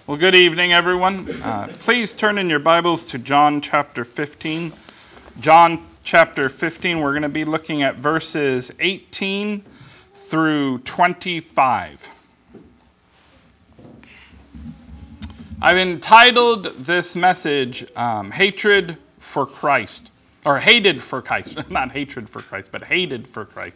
Well, good evening, everyone. Please turn in your Bibles to John chapter 15. John chapter 15, we're going to be looking at verses 18 through 25. I've entitled this message, Hatred for Christ. Or Hated for Christ. Not hatred for Christ, but hated for Christ.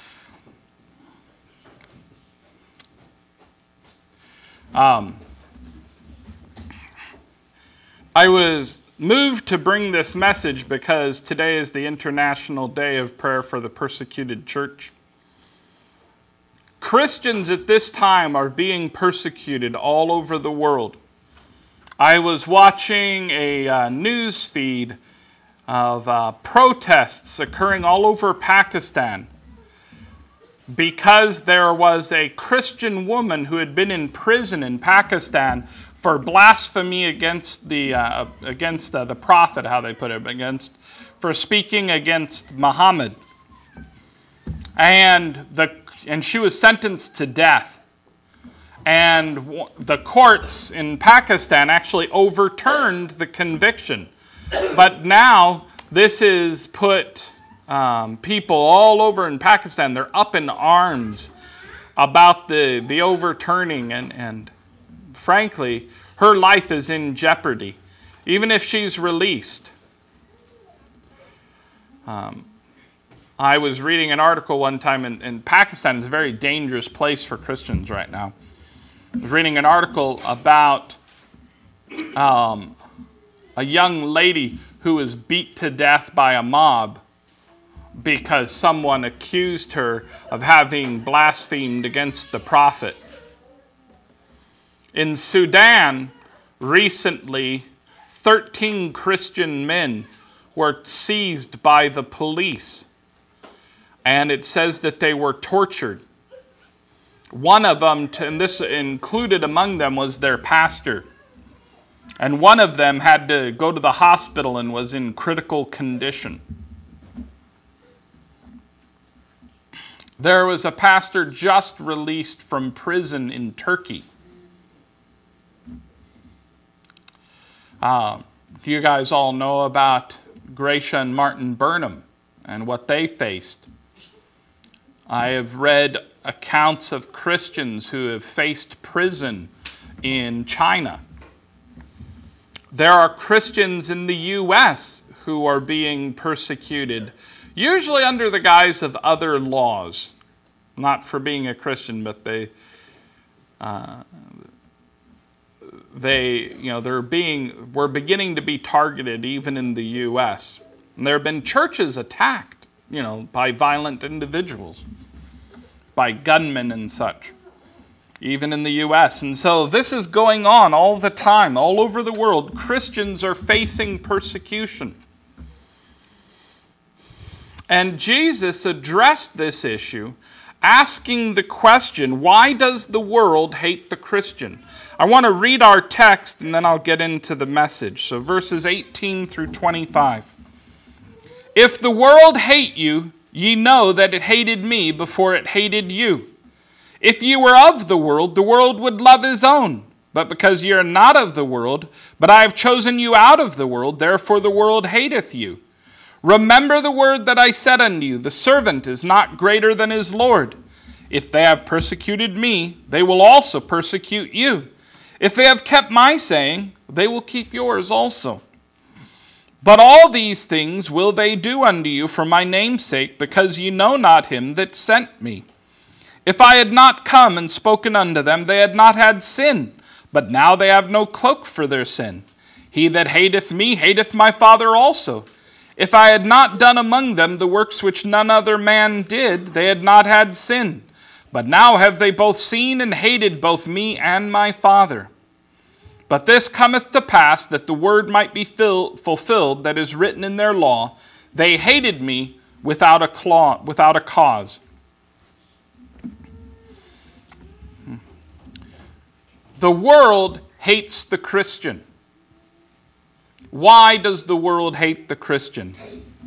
I was moved to bring this message because today is the International Day of Prayer for the Persecuted Church. Christians at this time are being persecuted all over the world. I was watching a news feed of protests occurring all over Pakistan because there was a Christian woman who had been in prison in Pakistan for blasphemy against the prophet, how they put it, for speaking against Muhammad, and she was sentenced to death. And the courts in Pakistan actually overturned the conviction, but now this has put people all over in Pakistan. They're up in arms about the overturning, and frankly, her life is in jeopardy, even if she's released. I was reading an article one time, in Pakistan is a very dangerous place for Christians right now. I was reading an article about a young lady who was beat to death by a mob because someone accused her of having blasphemed against the prophet. In Sudan, recently, 13 Christian men were seized by the police, and it says that they were tortured. One of them, and this included among them, was their pastor. And one of them had to go to the hospital and was in critical condition. There was a pastor just released from prison in Turkey. You guys all know about Gracia and Martin Burnham and what they faced. I have read accounts of Christians who have faced prison in China. There are Christians in the U.S. who are being persecuted, usually under the guise of other laws, not for being a Christian, but we're beginning to be targeted even in the U.S. And there have been churches attacked, by violent individuals, by gunmen and such, even in the U.S. And so this is going on all the time, all over the world. Christians are facing persecution. And Jesus addressed this issue, asking the question, why does the world hate the Christian? I want to read our text and then I'll get into the message. So verses 18 through 25. If the world hate you, ye know that it hated me before it hated you. If ye were of the world would love his own. But because ye are not of the world, but I have chosen you out of the world, therefore the world hateth you. Remember the word that I said unto you, the servant is not greater than his Lord. If they have persecuted me, they will also persecute you. If they have kept my saying, they will keep yours also. But all these things will they do unto you for my name's sake, because ye know not him that sent me. If I had not come and spoken unto them, they had not had sin, but now they have no cloak for their sin. He that hateth me hateth my Father also. If I had not done among them the works which none other man did, they had not had sin. But now have they both seen and hated both me and my Father. But this cometh to pass, that the word might be fulfilled that is written in their law, they hated me without a cause. The world hates the Christian. Why does the world hate the Christian?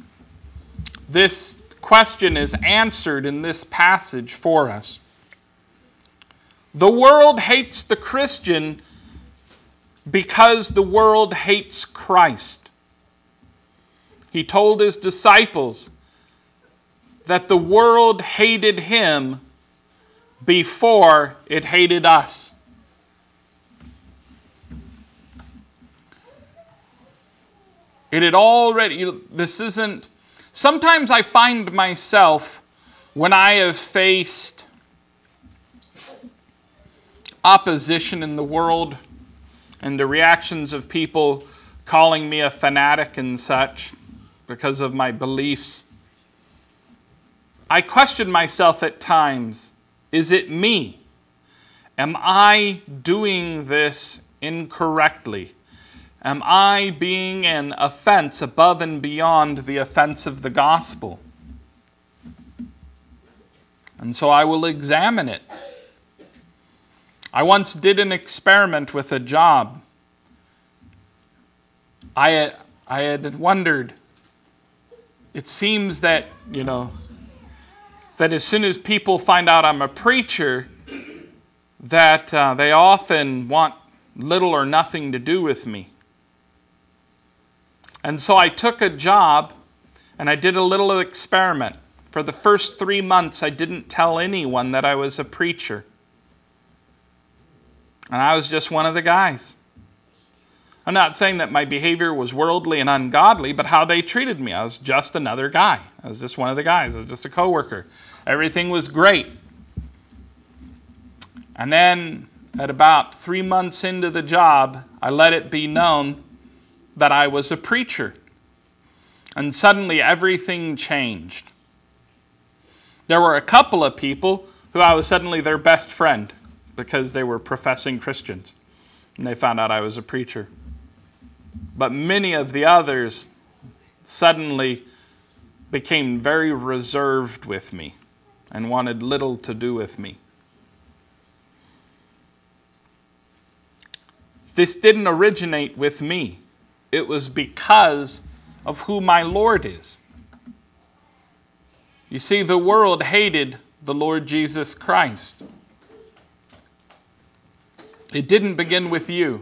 This question is answered in this passage for us. The world hates the Christian because the world hates Christ. He told his disciples that the world hated him before it hated us. It had already, sometimes I find myself, when I have faced opposition in the world and the reactions of people calling me a fanatic and such because of my beliefs, I question myself at times, is it me? Am I doing this incorrectly? Am I being an offense above and beyond the offense of the gospel? And so I will examine it. I once did an experiment with a job. I had wondered, it seems that, that as soon as people find out I'm a preacher, that they often want little or nothing to do with me. And so I took a job and I did a little experiment. For the first 3 months, I didn't tell anyone that I was a preacher. And I was just one of the guys. I'm not saying that my behavior was worldly and ungodly, but how they treated me. I was just another guy. I was just one of the guys. I was just a coworker. Everything was great. And then at about 3 months into the job, I let it be known that I was a preacher. And suddenly everything changed. There were a couple of people who I was suddenly their best friend because they were professing Christians. And they found out I was a preacher. But many of the others suddenly became very reserved with me and wanted little to do with me. This didn't originate with me. It was because of who my Lord is. You see, the world hated the Lord Jesus Christ. It didn't begin with you.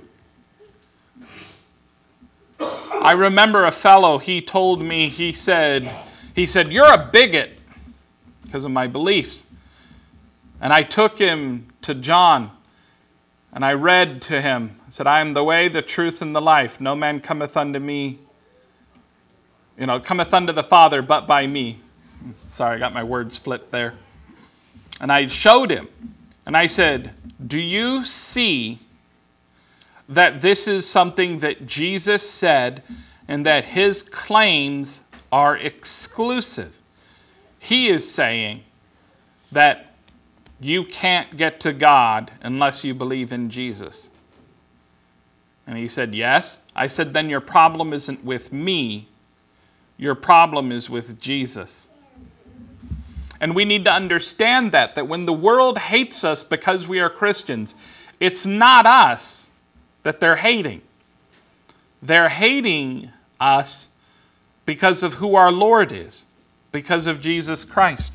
I remember a fellow, he told me, he said, "You're a bigot," because of my beliefs. And I took him to John, and I read to him. I said, "I am the way, the truth, and the life. No man cometh unto me, cometh unto the Father but by me." Sorry, I got my words flipped there. And I showed him, and I said, "Do you see that this is something that Jesus said and that his claims are exclusive? He is saying that you can't get to God unless you believe in Jesus." And he said, "Yes." I said, "Then your problem isn't with me. Your problem is with Jesus." And we need to understand that when the world hates us because we are Christians, it's not us that they're hating. They're hating us because of who our Lord is, because of Jesus Christ.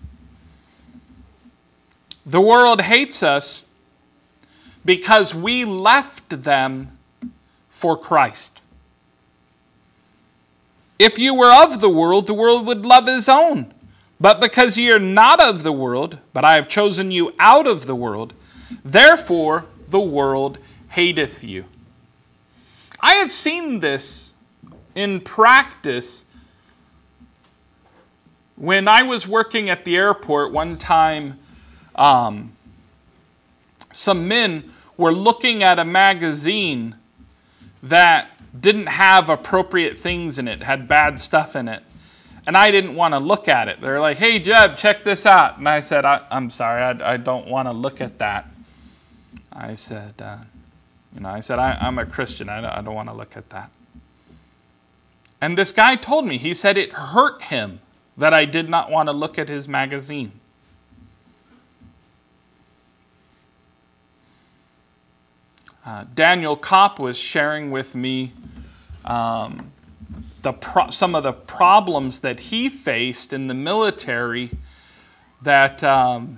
The world hates us because we left them for Christ. If you were of the world would love his own. But because ye are not of the world, but I have chosen you out of the world, therefore the world hateth you. I have seen this in practice. When I was working at the airport one time, some men were looking at a magazine that didn't have appropriate things in it, had bad stuff in it. And I didn't want to look at it. They're like, "Hey, Jeb, check this out." And I said, I'm sorry, I don't want to look at that. I said, I'm a Christian. I don't want to look at that. And this guy told me, he said it hurt him that I did not want to look at his magazine. Daniel Kopp was sharing with me some of the problems that he faced in the military, that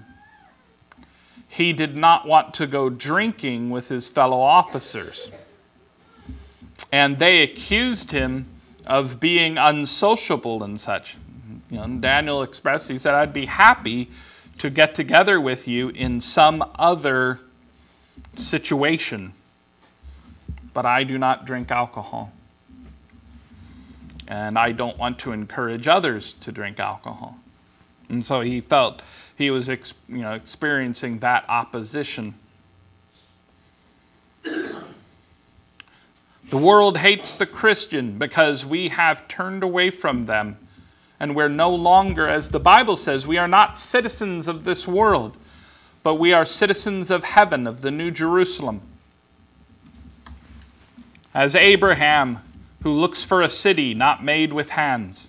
he did not want to go drinking with his fellow officers. and they accused him of being unsociable and such. And Daniel expressed, he said, I'd be happy to get together with you in some other situation, but I do not drink alcohol. And I don't want to encourage others to drink alcohol. And so he felt he was experiencing that opposition. The world hates the Christian because we have turned away from them. And we're no longer, as the Bible says, we are not citizens of this world, but we are citizens of heaven, of the New Jerusalem. As Abraham, who looks for a city not made with hands.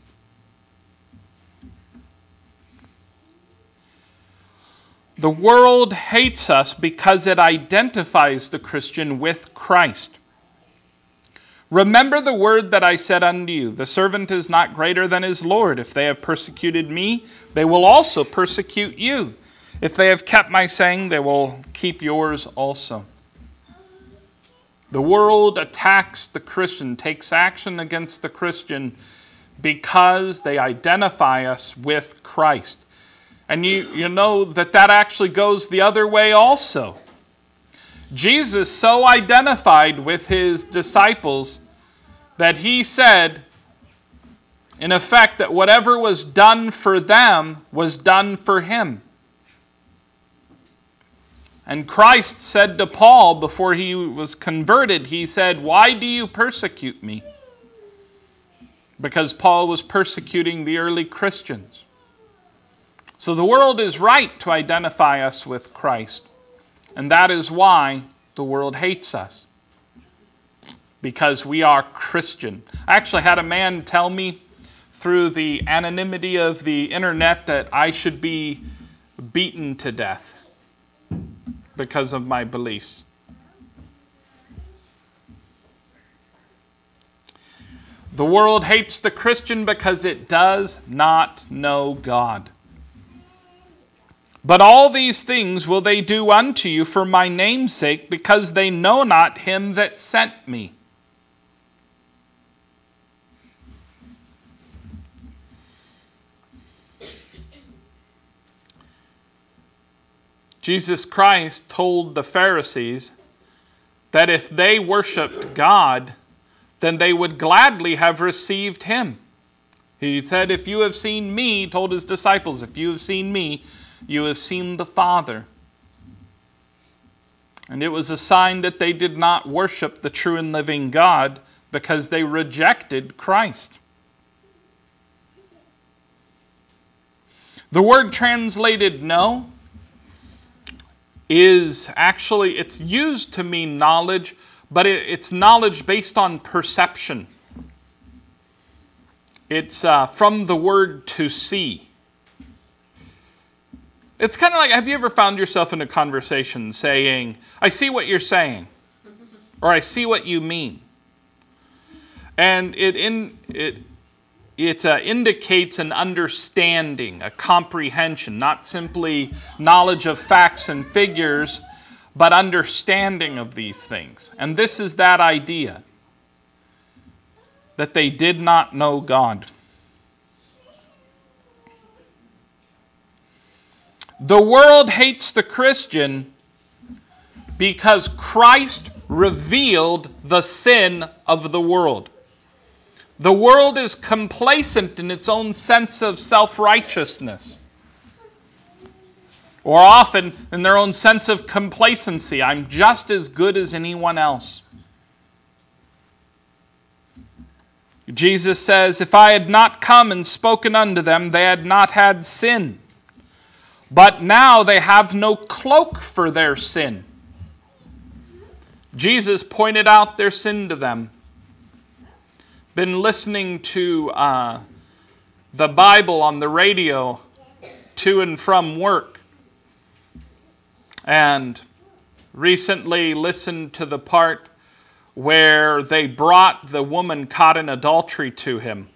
The world hates us because it identifies the Christian with Christ. Remember the word that I said unto you, the servant is not greater than his Lord. If they have persecuted me, they will also persecute you. If they have kept my saying, they will keep yours also. The world attacks the Christian, takes action against the Christian because they identify us with Christ. And you know that actually goes the other way also. Jesus so identified with his disciples that he said, in effect, that whatever was done for them was done for him. And Christ said to Paul before he was converted, he said, why do you persecute me? Because Paul was persecuting the early Christians. So the world is right to identify us with Christ. And that is why the world hates us. Because we are Christian. I actually had a man tell me through the anonymity of the internet that I should be beaten to death because of my beliefs. The world hates the Christian because it does not know God. But all these things will they do unto you for my name's sake, because they know not him that sent me. Jesus Christ told the Pharisees that if they worshiped God, then they would gladly have received him. He said, if you have seen me, he told his disciples, if you have seen me, you have seen the Father. And it was a sign that they did not worship the true and living God because they rejected Christ. The word translated know is actually, it's used to mean knowledge, but it's knowledge based on perception. It's from the word to see. It's kind of like, have you ever found yourself in a conversation saying, I see what you're saying, or I see what you mean? And it indicates an understanding, a comprehension, not simply knowledge of facts and figures, but understanding of these things. And this is that idea, that they did not know God. The world hates the Christian because Christ revealed the sin of the world. The world is complacent in its own sense of self-righteousness, or often in their own sense of complacency. I'm just as good as anyone else. Jesus says, if I had not come and spoken unto them, they had not had sin. But now they have no cloak for their sin. Jesus pointed out their sin to them. Been listening to the Bible on the radio to and from work. And recently listened to the part where they brought the woman caught in adultery to him.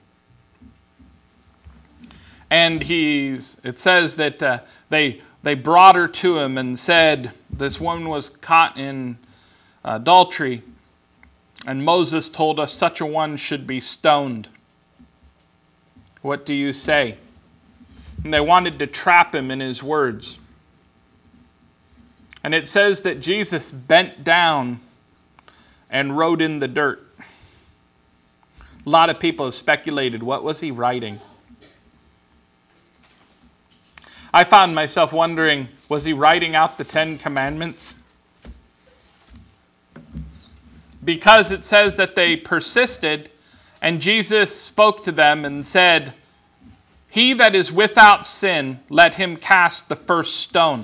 And it says that they brought her to him and said, this woman was caught in adultery. And Moses told us such a one should be stoned. What do you say? And they wanted to trap him in his words. And it says that Jesus bent down and wrote in the dirt. A lot of people have speculated, what was he writing? I found myself wondering, was he writing out the 10 Commandments? Because it says that they persisted, and Jesus spoke to them and said, "He that is without sin, let him cast the first stone."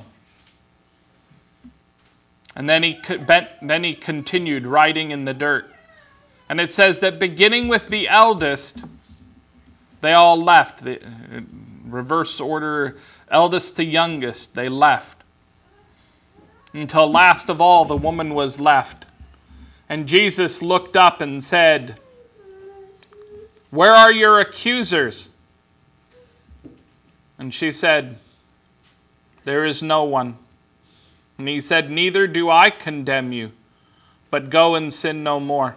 And then he continued writing in the dirt. And it says that beginning with the eldest, they all left. The reverse order, eldest to youngest, they left. Until last of all, the woman was left. And Jesus looked up and said, "Where are your accusers?" And she said, "There is no one." And he said, "Neither do I condemn you, but go and sin no more."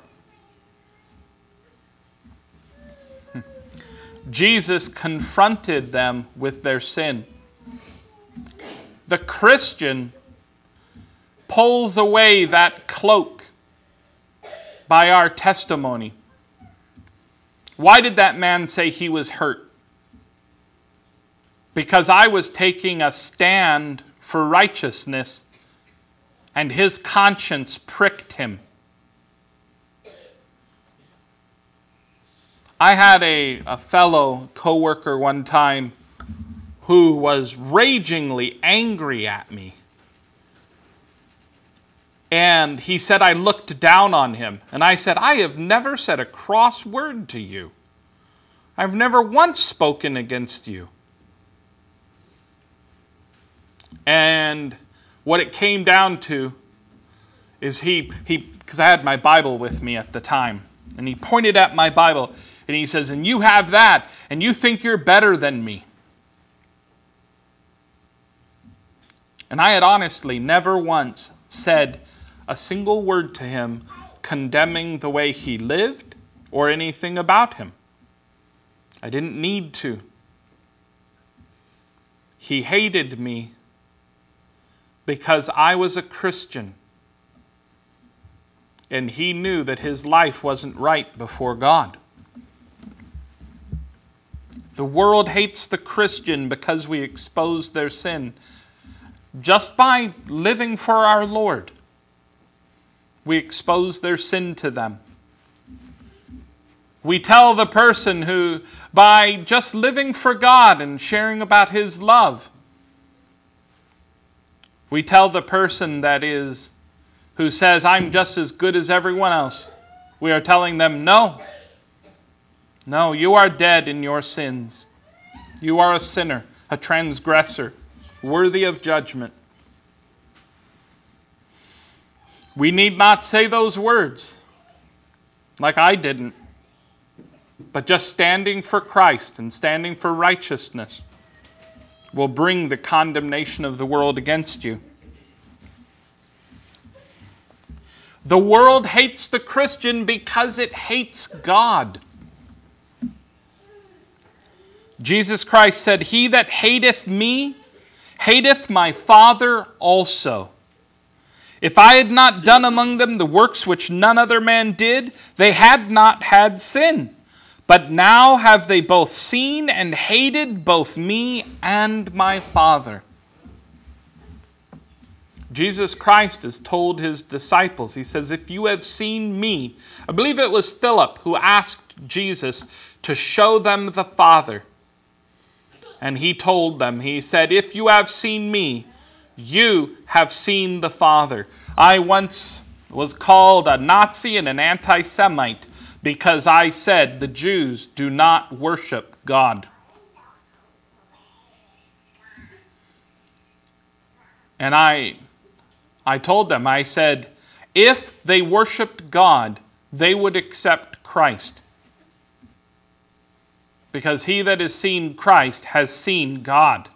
Jesus confronted them with their sin. The Christian pulls away that cloak by our testimony. Why did that man say he was hurt? Because I was taking a stand for righteousness, and his conscience pricked him. I had a fellow co-worker one time who was ragingly angry at me. And he said I looked down on him. And I said, "I have never said a cross word to you. I've never once spoken against you." And what it came down to is he because I had my Bible with me at the time, and he pointed at my Bible and he says, "And you have that, and you think you're better than me." And I had honestly never once said a single word to him condemning the way he lived or anything about him. I didn't need to. He hated me because I was a Christian, and he knew that his life wasn't right before God. The world hates the Christian because we expose their sin. Just by living for our Lord, we expose their sin to them. We tell the person who, by just living for God and sharing about His love, we tell the person who says, "I'm just as good as everyone else," we are telling them, no, you are dead in your sins. You are a sinner, a transgressor, worthy of judgment. We need not say those words, like I didn't, but just standing for Christ and standing for righteousness will bring the condemnation of the world against you. The world hates the Christian because it hates God. Jesus Christ said, "He that hateth me, hateth my Father also. If I had not done among them the works which none other man did, they had not had sin. But now have they both seen and hated both me and my Father." Jesus Christ has told His disciples, He says, "If you have seen me," I believe it was Philip who asked Jesus to show them the Father. And He told them, He said, "If you have seen me, you have seen the Father." I once was called a Nazi and an anti-Semite because I said the Jews do not worship God. And I told them, I said, if they worshiped God, they would accept Christ. Because he that has seen Christ has seen God.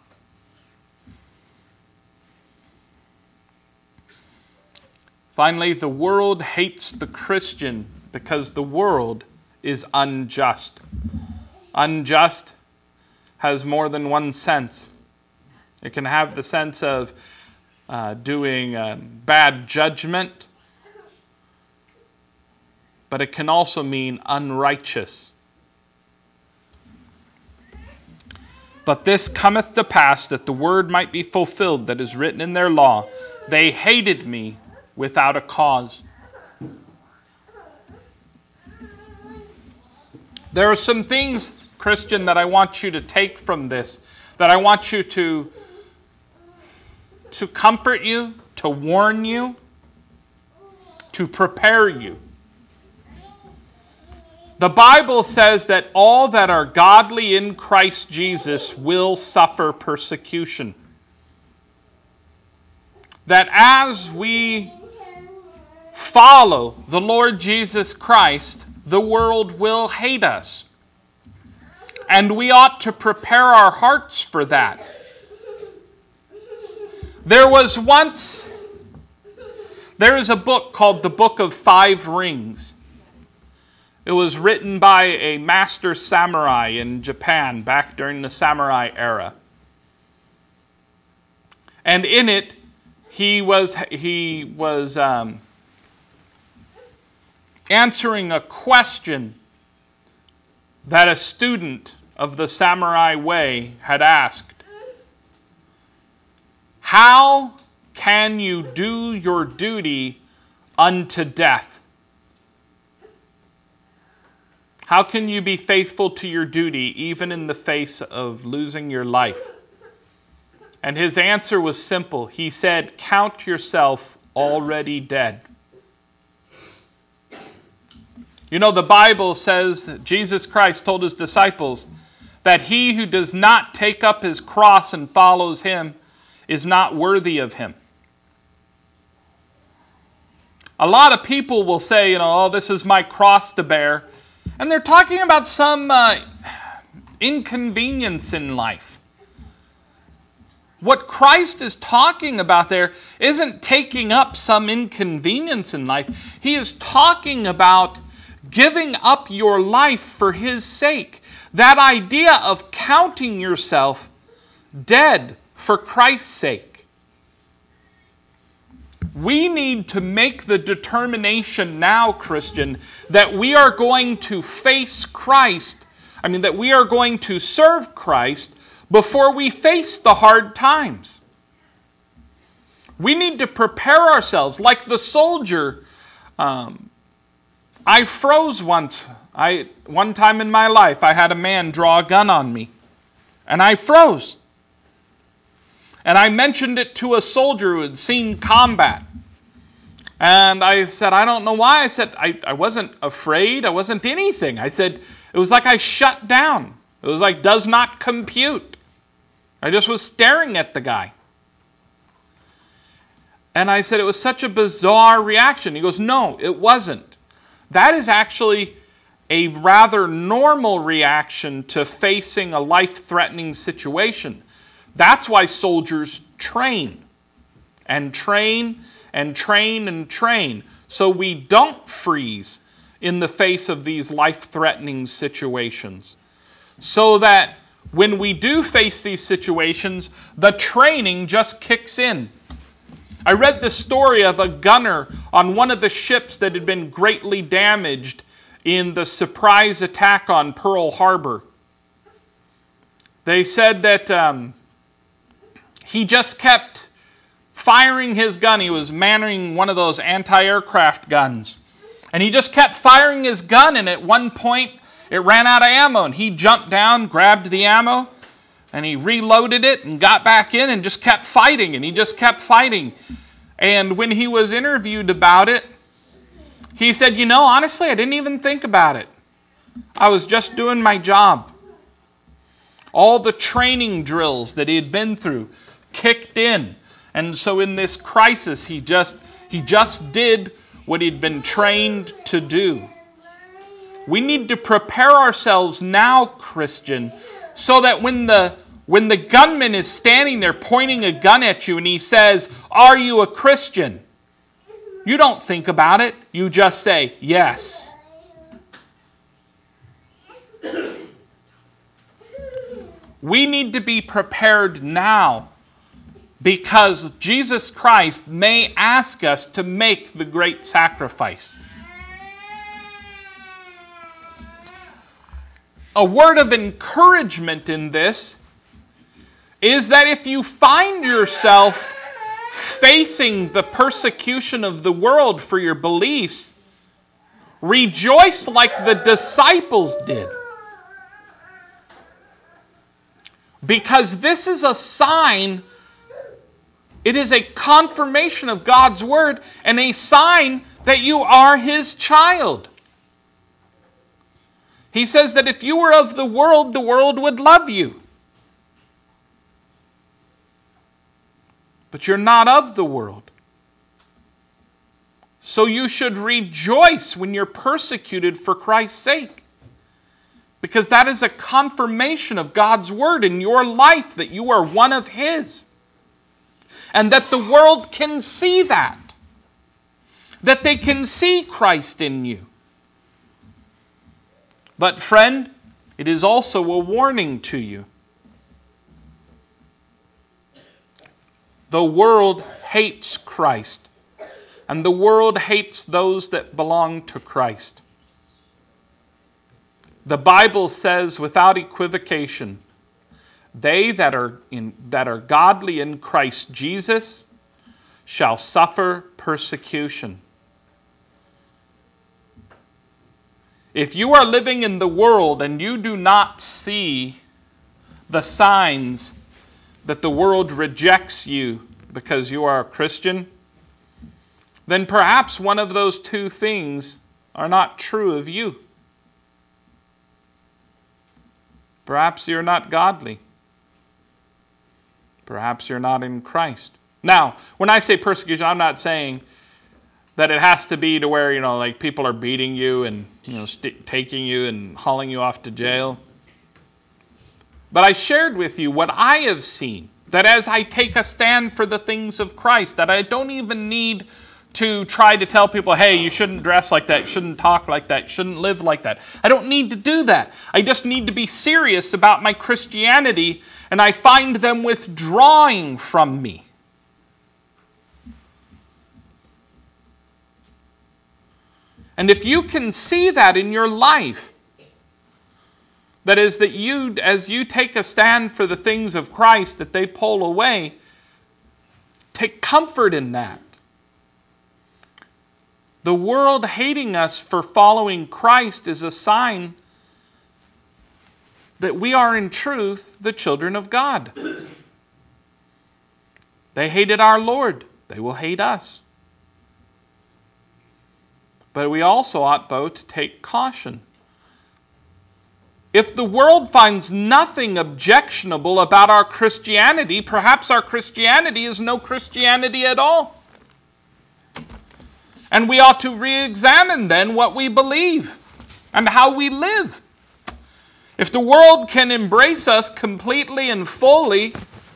Finally, the world hates the Christian because the world is unjust. Unjust has more than one sense. It can have the sense of doing bad judgment, but it can also mean unrighteous. But this cometh to pass, that the word might be fulfilled that is written in their law. They hated me without a cause. There are some things, Christian, that I want you to take from this, that I want you to comfort you, to warn you, to prepare you. The Bible says that all that are godly in Christ Jesus will suffer persecution. That as we follow the Lord Jesus Christ, the world will hate us. And we ought to prepare our hearts for that. There is a book called The Book of Five Rings. It was written by a master samurai in Japan back during the samurai era. And in it, he was answering a question that a student of the samurai way had asked. How can you do your duty unto death? How can you be faithful to your duty even in the face of losing your life? And his answer was simple. He said, count yourself already dead. You know, the Bible says that Jesus Christ told his disciples that he who does not take up his cross and follows him is not worthy of him. A lot of people will say, oh, this is my cross to bear. And they're talking about some inconvenience in life. What Christ is talking about there isn't taking up some inconvenience in life. He is talking about giving up your life for his sake. That idea of counting yourself dead for Christ's sake. We need to make the determination now, Christian, that we are going to face Christ. That we are going to serve Christ before we face the hard times. We need to prepare ourselves like the soldier. I froze once. One time in my life, I had a man draw a gun on me, and I froze. And I mentioned it to a soldier who had seen combat. And I said, I don't know why. I said, I wasn't afraid. I wasn't anything. I said, it was like I shut down. It was like, does not compute. I just was staring at the guy. And I said, it was such a bizarre reaction. He goes, no, it wasn't. That is actually a rather normal reaction to facing a life-threatening situation. That's why soldiers train and train and train and train, so we don't freeze in the face of these life-threatening situations. So that when we do face these situations, the training just kicks in. I read the story of a gunner on one of the ships that had been greatly damaged in the surprise attack on Pearl Harbor. They said that he just kept firing his gun. He was manning one of those anti-aircraft guns. And he just kept firing his gun, and at one point it ran out of ammo. And he jumped down, grabbed the ammo, and he reloaded it and got back in and just kept fighting. And he just kept fighting. And when he was interviewed about it, he said, honestly, I didn't even think about it. I was just doing my job. All the training drills that he had been through kicked in. And so in this crisis, he just did what he'd been trained to do. We need to prepare ourselves now, Christian, so that when the gunman is standing there pointing a gun at you and he says, "Are you a Christian?" You don't think about it. You just say, yes. We need to be prepared now because Jesus Christ may ask us to make the great sacrifice. A word of encouragement in this is that if you find yourself facing the persecution of the world for your beliefs, rejoice like the disciples did. Because this is a sign, it is a confirmation of God's word and a sign that you are His child. He says that if you were of the world would love you. But you're not of the world. So you should rejoice when you're persecuted for Christ's sake. Because that is a confirmation of God's word in your life that you are one of His. And that the world can see that. That they can see Christ in you. But friend, it is also a warning to you. The world hates Christ. And the world hates those that belong to Christ. The Bible says without equivocation, they that are godly in Christ Jesus shall suffer persecution. If you are living in the world and you do not see the signs that the world rejects you because you are a Christian, then perhaps one of those two things are not true of you. Perhaps you're not godly. Perhaps you're not in Christ. Now, when I say persecution, I'm not saying that it has to be to where, like people are beating you and, taking you and hauling you off to jail. But I shared with you what I have seen, that as I take a stand for the things of Christ, that I don't even need to try to tell people, hey, you shouldn't dress like that, you shouldn't talk like that, you shouldn't live like that. I don't need to do that. I just need to be serious about my Christianity, and I find them withdrawing from me. And if you can see that in your life, that is that you, as you take a stand for the things of Christ, that they pull away, take comfort in that. The world hating us for following Christ is a sign that we are in truth the children of God. They hated our Lord. They will hate us. But we also ought, though, to take caution. If the world finds nothing objectionable about our Christianity, perhaps our Christianity is no Christianity at all. And we ought to re-examine then what we believe and how we live. If the world can embrace us completely and fully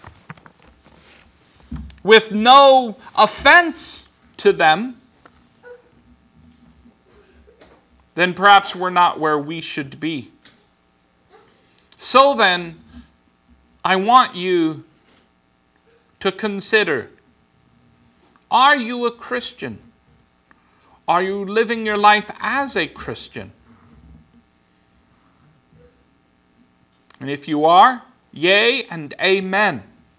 with no offense to them, then perhaps we're not where we should be. So then, I want you to consider, are you a Christian? Are you living your life as a Christian? And if you are, yea and amen.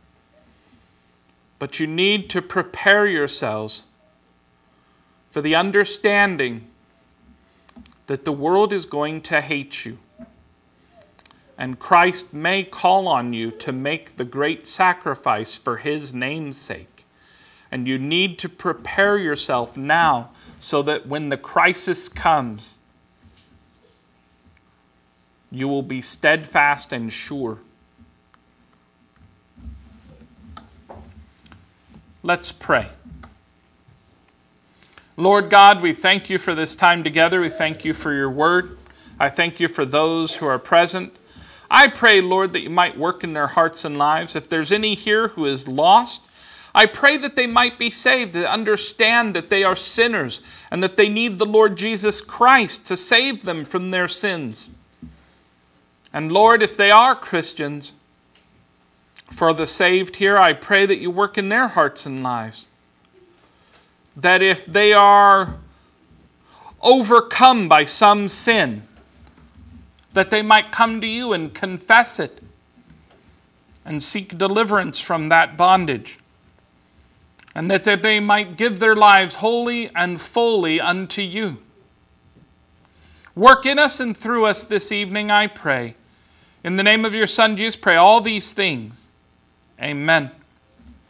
But you need to prepare yourselves for the understanding that the world is going to hate you. And Christ may call on you to make the great sacrifice for His name's sake. And you need to prepare yourself now so that when the crisis comes, you will be steadfast and sure. Let's pray. Lord God, we thank you for this time together. We thank you for your word. I thank you for those who are present. I pray, Lord, that you might work in their hearts and lives. If there's any here who is lost, I pray that they might be saved, to understand that they are sinners and that they need the Lord Jesus Christ to save them from their sins. And Lord, if they are Christians, for the saved here, I pray that you work in their hearts and lives. That if they are overcome by some sin, that they might come to you and confess it and seek deliverance from that bondage. And that they might give their lives wholly and fully unto you. Work in us and through us this evening, I pray. In the name of your Son, Jesus, pray all these things. Amen.